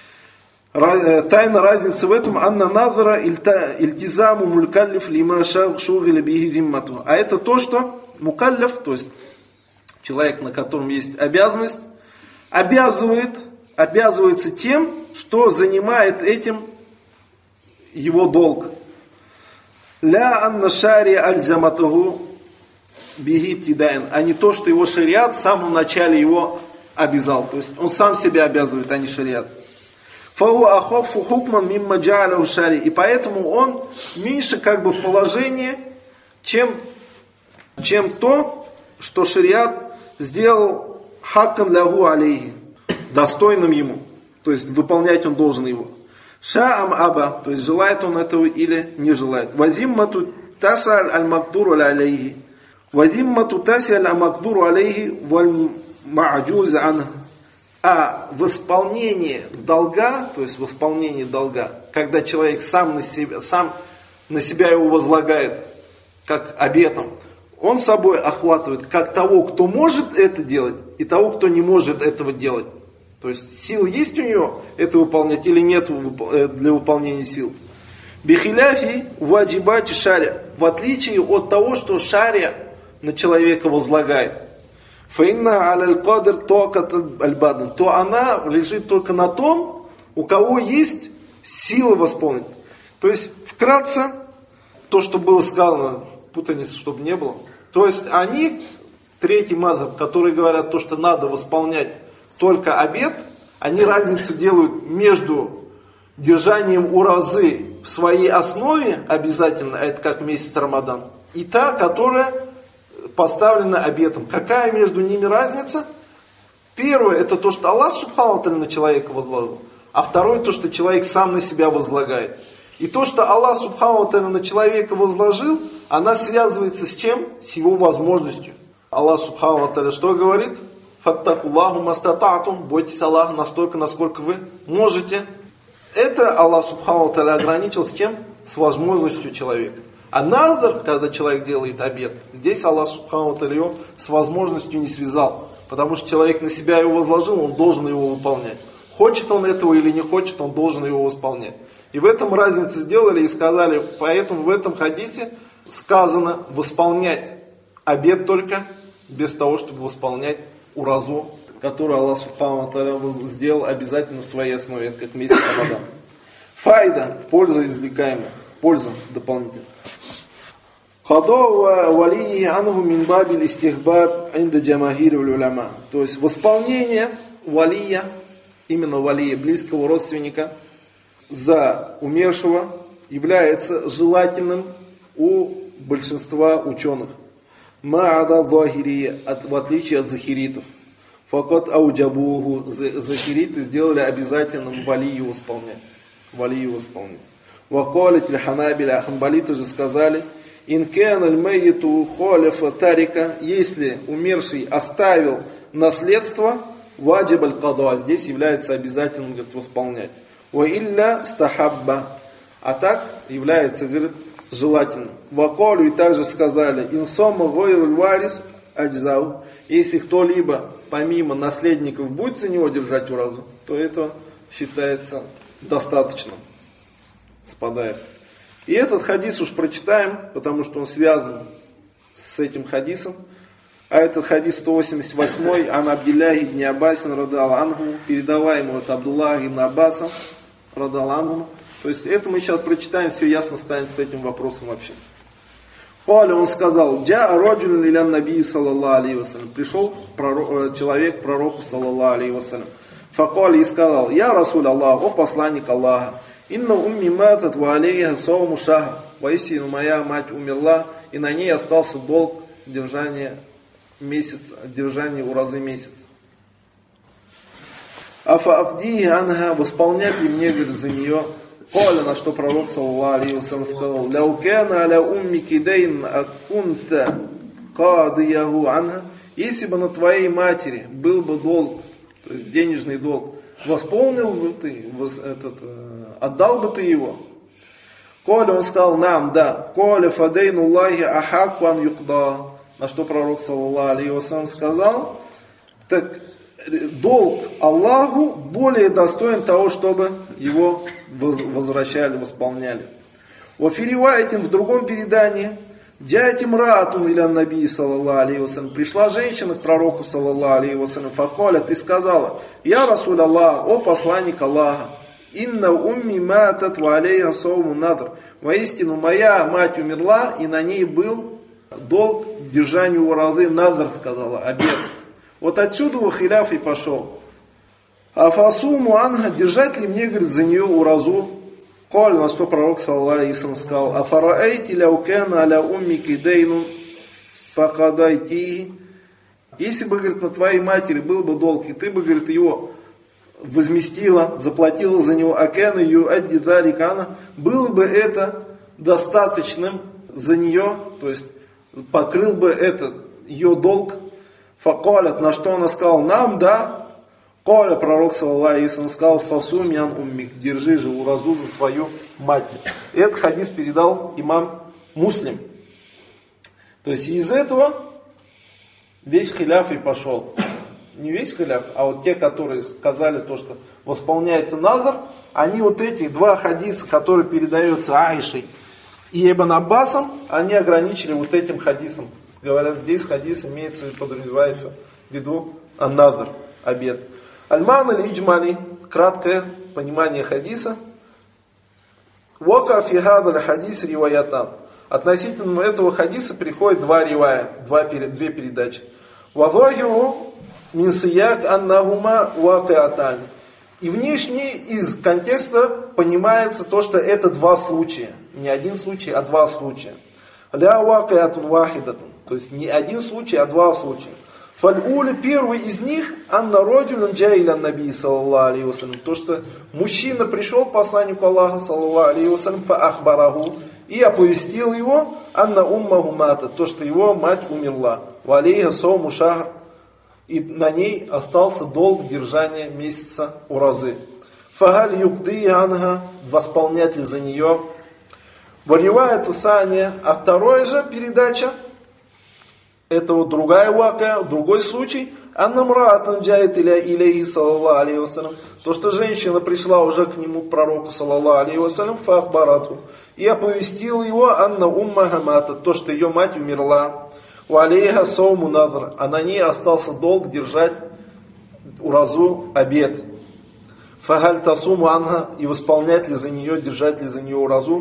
Speaker 1: Тайна разницы в этом, анна надара ильтизаму мукаллиф лима шугиля бихи зиммату. А это то, что мукаллиф, то есть человек, на котором есть обязанность, обязывает, обязывается тем, что занимает этим его долг. Ля анна шари альзаматаху бихи птидайн. А не то, что его шариат в самом начале его обязал. То есть он сам себя обязывает, а не шариат. Фау ахофу хукман мимма джа'аляху шари. И поэтому он меньше как бы в положении, чем, чем то, что шариат сделал хаккан лягу алейхи, достойным ему. То есть выполнять он должен его. Ша'ам аба, то есть желает он этого или не желает. Вазиммату тасаль аль-магдуру алейхи. Вазиммату тасаль аль-магдуру алейхи валь ма'джуз анх. А в исполнении долга, то есть в исполнении долга, когда человек сам на себя, сам на себя его возлагает, как обетом, он собой охватывает как того, кто может это делать, и того, кто не может этого делать. То есть сил есть у него это выполнять или нет для выполнения сил. Бихиляфи ваджибати шаря. В отличие от того, что шаря на человека возлагает. Фаинна аль кадр токат аль-бадан. То она лежит только на том, у кого есть сила восполнить. То есть, вкратце, то, что было сказано, путаницы, чтобы не было. То есть, они, третий мазхаб, которые говорят то, что надо восполнять только обет, они разницу делают между держанием уразы в своей основе обязательно, это как месяц Рамадан, и та, которая поставлена обетом. Какая между ними разница? Первое, это то, что Аллах Субхану ва Тааля на человека возложил. А второе, то, что человек сам на себя возлагает. И то, что Аллах Субхану ва Тааля на человека возложил, она связывается с чем? С его возможностью. Аллах Субхану ва Тааля что говорит? Фаттакуллаху мастататум. Бойтесь Аллаха настолько, насколько вы можете. Это Аллах Субхану ва Тааля ограничил с чем? С возможностью человека. А надр, когда человек делает обет, здесь Аллах Субхану ва Тааля его с возможностью не связал. Потому что человек на себя его возложил, он должен его выполнять. Хочет он этого или не хочет, он должен его восполнять. И в этом разницу сделали и сказали, поэтому в этом хадисе сказано восполнять обет только без того, чтобы восполнять уразу, которую Аллах Субхану ва Тааля сделал обязательно в своей основе, это как месяц Рамадан. Файда, польза извлекаемая, польза дополнительная. Када валии анху мин бабиль истихбаб инда джамахир уляма. То есть восполнение валия, именно валия, близкого родственника, за умершего является желательным у большинства ученых. Ма'ада захирия, в отличие от захиритов. Факат ауджабуху, захириты сделали обязательным валию восполнять. Валию восполнять. Вакалит лиханабиля, ханбалиты же сказали, инкен аль-мэйиту халифа тарика, если умерший оставил наследство, ваджиб аль-када, здесь является обязательным, говорит, восполнять. Ва илля стахабба, а так является, говорит, желательным. Вакалю, и также сказали, инсома гойруль варис аджзау, если кто-либо помимо наследников будет за него держать уразу, то это считается достаточным. Спадает. И этот хадис уж прочитаем, потому что он связан с этим хадисом. А этот хадис сто восемьдесят восемь, ан Абдилляхи ибн Аббасин радал анху, передаваемый от Абдуллаха ибн Аббаса радал анху. То есть это мы сейчас прочитаем, все ясно станет с этим вопросом вообще. Халя, он сказал, джа раджуль лилян наби саллаллаху алейхи вассалям. Пришел пророк, человек к пророку саллаллаху алейхи вассалям. Факали и сказал, я Расуль Аллах, о посланник Аллаха. Инна умми матат ва алейха сауму шахр. Воистину моя мать умерла, и на ней остался долг держания месяца, держания уразы месяца. Афа афдии анха, восполнять ли мне, говорит, за нее? Коля, на что пророк саллаллаху алейхи вассалям сказал, ляукена аля умми кидейн акунта кадияху анха. Если бы на твоей матери был бы долг, то есть денежный долг, восполнил бы ты, этот, отдал бы ты его? Коля, он сказал, нам, да. Коля фадейну Аллахи ахакван юкда. На что пророк саллаллаху алейхи вассалям сказал, так долг Аллаху более достоин того, чтобы его возвращали, восполняли. Вафириваетим, в другом передании, джаатим раатун иля наби саллаллаху алейхи вассалям. Пришла женщина к пророку саллаллаху алейхи вассалям. Факаля, ты сказала, я Расуль Аллах, о посланник Аллаха. Инна умми матат ва алейха сауму надр. Воистину моя мать умерла, и на ней был долг держанию уразы, надр, сказала, обет. Вот отсюда у хиляф и пошел. Афасуму анха, держать ли мне, говорит, за нее уразу? Коль, на что пророк саллаллаху алейхи вассалям сказал, афараэйти ляукена аля умми кидейну факадайтихи. Если бы, говорит, на твоей матери был бы долг, и ты бы, говорит, его возместила, заплатила за него, акена ю адди дарикана, было бы это достаточным за нее, то есть покрыл бы этот ее долг. Факалят, на что она сказала, нам, да. Коля, пророк саллаллаху алейхи вассалям сказал, фасумян уммик, держи же уразу за свою мать. Этот хадис передал имам Муслим. То есть из этого весь хиляф и пошел. Не весь хиляф, а вот те, которые сказали то, что восполняется назар, они вот эти два хадиса, которые передаются Аишей и Ибн Аббасом, они ограничили вот этим хадисом. Говорят, здесь хадис имеется и подразумевается в виду ан-назар, обет. Аль-ман аль-иджмали, краткое понимание хадиса. Вака фи хадаль хадис риваятан. Относительно этого хадиса приходит два ривая, два, две передачи. Вазахиру мин сияк аннахума вакиатани. И внешне из контекста понимается то, что это два случая. Не один случай, а два случая. Ля вакиатун вахидатун. То есть не один случай, а два случая. Фаль-ули, первый из них, анна роджулан джайлян наби саллаллаху алейхи вассалям. То, что мужчина пришел к посланнику Аллаха саллаллаху алейхи вассалям, фа-ахбараху, и оповестил его, анна уммаху мата, то, что его мать умерла. Ва алейха сауму шахр, и на ней остался долг держания месяца уразы. Фагаль юкды анха, восполнять ли за нее. Варивая тусания, а вторая же передача, это вот другая вака, другой случай. Аннамраатан джаит иля илейхи саллаллаху алейхи вассалям. То, что женщина пришла уже к нему, к пророку саллаллаху алейхи вассалям, фахбарату, и оповестила его, анна умма хамата, то, что ее мать умерла. У алейха сауму надр, а на ней остался долг держать уразу, обет. Фагаль тасуму анха, и восполнять ли за нее, держать ли за нее уразу.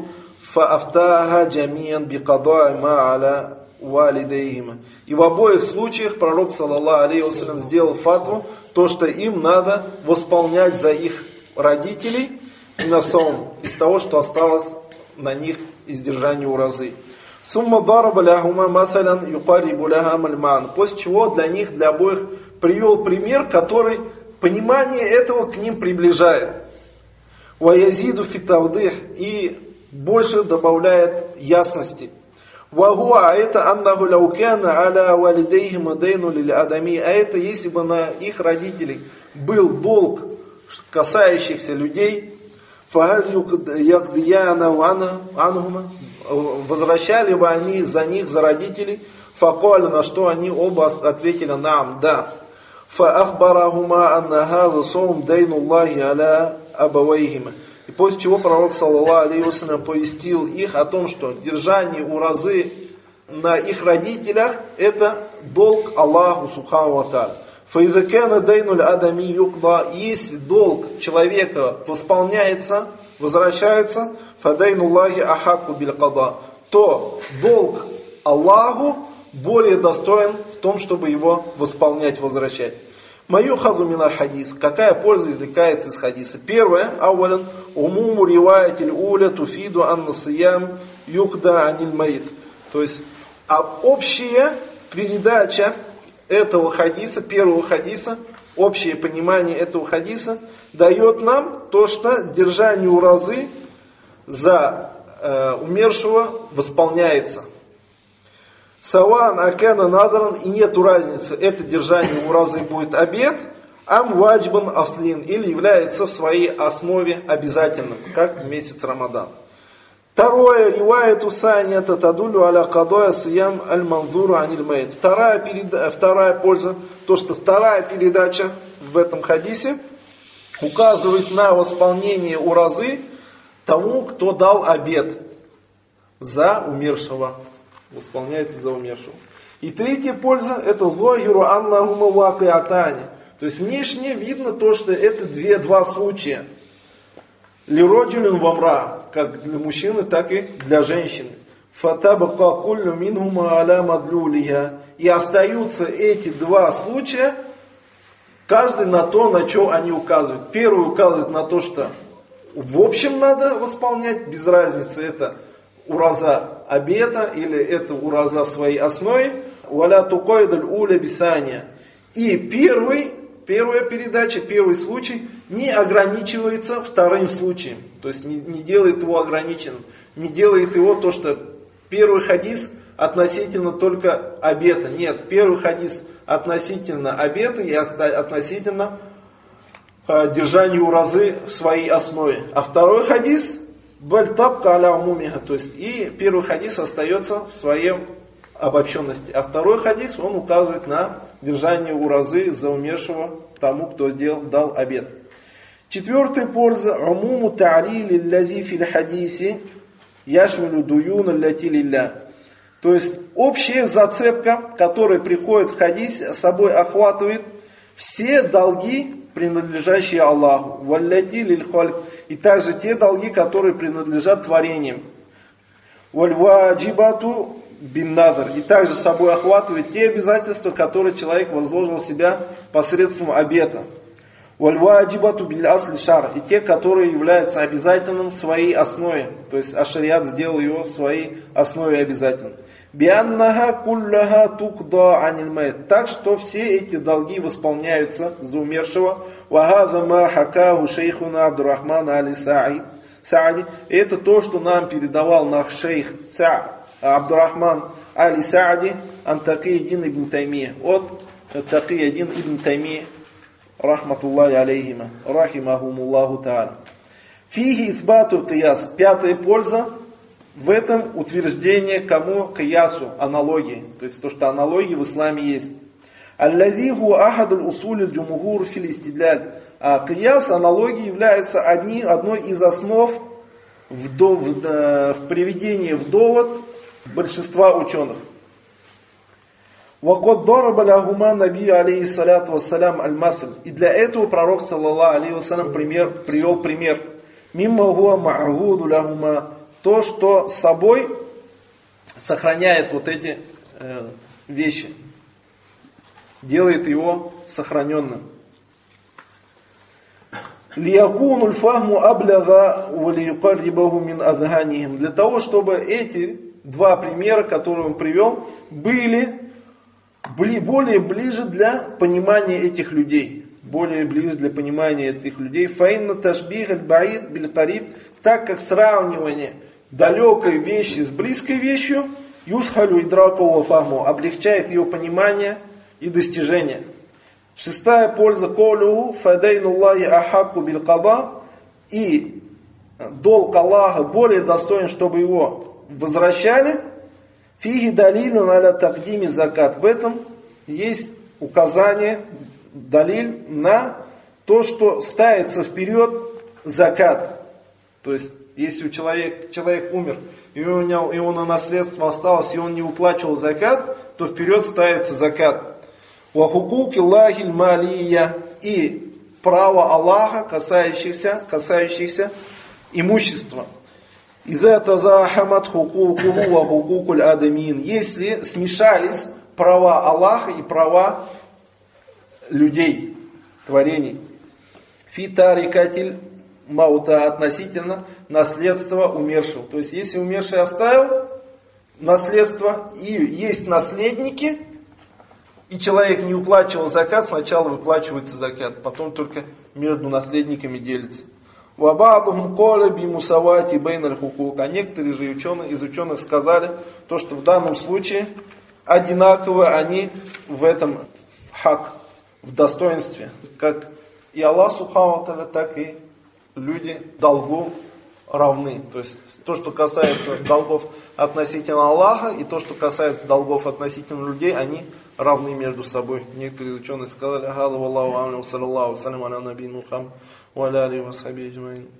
Speaker 1: фаафтаха джамиян биқадаи ма аля валидейхима. И в обоих случаях пророк, саллаллаху алейхи вассалям, сделал фатву, то, что им надо восполнять за их родителей насом из того, что осталось на них из держания уразы. Сумма дараба ляхума масалян юқарибу ляхам аль-ман. После чего для них, для обоих, привел пример, который понимание этого к ним приближает. Ваязиду фитавдых, и больше добавляет ясности. Вагуа, а это аннаху лаукяна аля валидейхима дейну лиль адами. А это если бы на их родителей был долг, касающихся людей, фагаль ядияна анхума, возвращали бы они за них, за родителей, факуали, на что они оба ответили нам, да. Фаахбарахума анна хаза сом дейну Аллахи аля абавайхима. И после чего пророк, саллаллаху алейхи вассалям, повестил их о том, что держание уразы на их родителях – это долг Аллаху субхану ва тааля. Фаидакана дейнуль адами юкда. Если долг человека восполняется, возвращается, фадейнуллахи ахаку биль када, то долг Аллаху более достоин в том, чтобы его восполнять, возвращать. Мою хаду минар хадис. Какая польза извлекается из хадиса? Первое. Ауалян умуму риваятиль уля туфиду анна сиям юкда аниль маид. То есть общая передача этого хадиса, первого хадиса, общее понимание этого хадиса дает нам то, что держание уразы за э, умершего восполняется. Саван акана надаран, и нету разницы, это держание уразы будет обет, ам ваджбан аслин, или является в своей основе обязательным, как в месяц Рамадан. Второе, риваяту санията тадулю аля кадоя сиям аль-манзуру аниль мейт. Вторая, переда... Вторая польза, то, что вторая передача в этом хадисе указывает на восполнение уразы тому, кто дал обет за умершего. Восполняется за умершего. И третья польза, это зохиру аннахума вакиатани. То есть внешне видно то, что это две, два случая. Лироджулин вамра, как для мужчины, так и для женщины. Фатабака куллю минхума аля мадлюлиха. И остаются эти два случая, каждый на то, на что они указывают. Первый указывает на то, что в общем надо восполнять, без разницы, это ураза обета или это ураза в своей основе. Валя тукойдаль уля бисания. И первый, первая передача, первый случай не ограничивается вторым случаем. То есть не, не делает его ограниченным. Не делает его то, что первый хадис относительно только обета. Нет, первый хадис относительно обета и относительно э, держания уразы в своей основе. А второй хадис бальтабка аля умумиха, то есть и первый хадис остается в своей обобщенности, а второй хадис он указывает на держание уразы за умершего тому, кто дел, дал обет. Четвертая польза умуму та'лили лази фил хадиси яшмилу дуюна ляти лилля. То есть общая зацепка, которая приходит в хадисе, собой охватывает все долги, принадлежащие Аллаху, валляти лиль хальк, и также те долги, которые принадлежат творениям. Вальваджибату бин надр, и также собой охватывает те обязательства, которые человек возложил себя посредством обета. Вальваджибату биль асли шар, и те, которые являются обязательным в своей основе, то есть ашариат сделал его в своей основе обязательным. Бианнаха кулляха тукда аниль майт. Так что все эти долги восполняются за умершего. Вахаза ма хакаху шейхуна Абдурахман али Саади. Это то, что нам передавал наш шейх Абдурахман али Саади ан Такий-ад-Дин ибн Таймия. От Такий-ад-Дин ибн Таймия, рахматуллахи алейхима, рахимахумуллаху та'аля. Фихи исбату кияс. Пятая польза в этом утверждение кому? Киясу, аналогии. То есть то, что аналогии в исламе есть. Аллазиху ахадуль усулиль джумухур фил истидляль. А кияс, аналогии, является одни, одной из основ в, до, в, в приведении в довод большинства ученых. Вакот дараба лахума наби алейхиссаляту вассалям аль-масль. И для этого пророк, саллаллаху алейхи вассалям, пример, привел пример. Мимма хуа ма'гуду лахума. то, что с собой сохраняет вот эти э, вещи, делает его сохраненным. لِيَكُونُ الْفَهْمُ أَبْلَغَ وَلِيُقَرِّبَهُ مِنْ أَذْهَانِهِمْ. Для того, чтобы эти два примера, которые он привел, были более ближе для понимания этих людей. Более ближе для понимания этих людей. فَإِنَّ تَشْبِيهَ الْبَعِيدِ بِالْقَرِيبِ. Так как сравнивание далекой вещи с близкой вещью, юсхалю идракового фахму, облегчает ее понимание и достижение. Шестая польза колюху фадайнуллахи ахакку билкада, и долг Аллаха более достоин, чтобы его возвращали. Фиги далилю наля тагдими закат. В этом есть указание, далиль на то, что ставится вперед закат. То есть, если у человека, человек умер, и у него, и он на наследство осталось, и он не выплачивал закат, то вперед ставится закат. Вахукуки лахиль малия, и право Аллаха, касающихся, касающихся имущества. Иза тазахамат хукукуху ва хукукуль адамин. Если смешались права Аллаха и права людей, творений. Фи тарикатиль маута, относительно наследства умершего. То есть, если умерший оставил наследство, и есть наследники, и человек не уплачивал закат, сначала выплачивается закат, потом только между наследниками делится. Вабадухум коля би мусавати бейналь хукук. А некоторые же ученые, из ученых сказали, то, что в данном случае одинаковы они в этом хак, в достоинстве. Как и Аллах Субхану ва Тааля, так и люди долгу равны. То есть то, что касается долгов относительно Аллаха, и то, что касается долгов относительно людей, они равны между собой. Некоторые ученые сказали: "Ахаду Аллаху амин, саллаллаху салям аля набийи Мухаммад ва аля алихи ва асхабихи аджмаин".